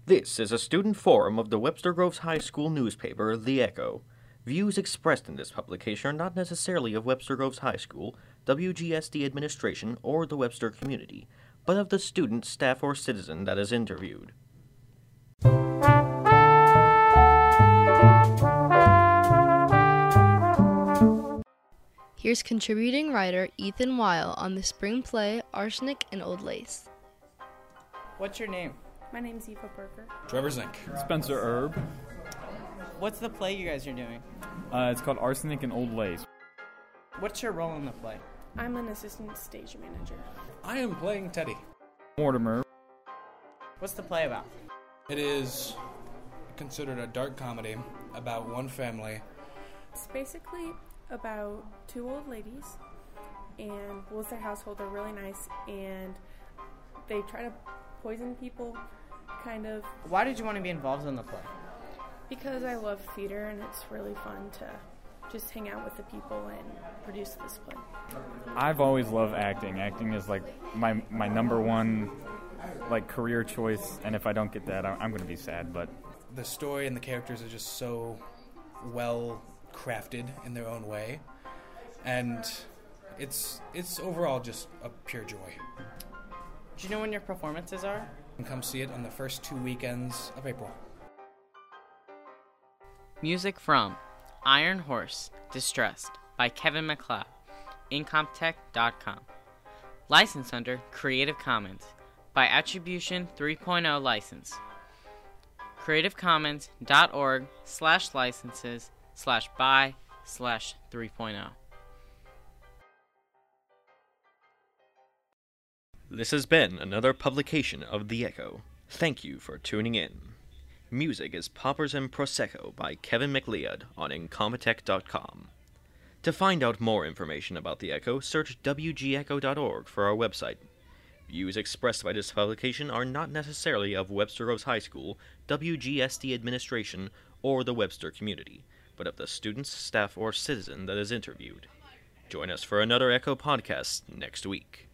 This is a student forum of the Webster Groves High School newspaper, The Echo. Views expressed in this publication are not necessarily of Webster Groves High School, WGSD administration, or the Webster community, but of the student, staff, or citizen that is interviewed. Here's contributing writer Ethan Weil on the spring play Arsenic and Old Lace. What's your name? My name's Eva Berger. Trevor Zink. Spencer Erb. What's the play you guys are doing? It's called Arsenic and Old Lace. What's your role in the play? I'm an assistant stage manager. I am playing Teddy. Mortimer. What's the play about? It is considered a dark comedy about one family. It's basically about two old ladies, and their household are really nice, and they try to poison people, kind of. Why did you want to be involved in the play? Because I love theater, and it's really fun to just hang out with the people and produce this play. I've always loved acting. Acting is like my number one career choice, and if I don't get that, I'm going to be sad. But the story and the characters are just so well crafted in their own way, and it's overall just a pure joy. Do you know when your performances are? You can come see it on the first 2 weekends of April. Music from Iron Horse, Distressed by Kevin MacLeod, Incompetech.com. License under Creative Commons by Attribution 3.0 license. creativecommons.org/licenses/by/3.0. This has been another publication of The Echo. Thank you for tuning in. Music is Poppers and Prosecco by Kevin MacLeod on Incompetech.com. To find out more information about The Echo, search wgecho.org for our website. Views expressed by this publication are not necessarily of Webster Groves High School, WGSD administration, or the Webster community, but of the students, staff, or citizen that is interviewed. Join us for another Echo podcast next week.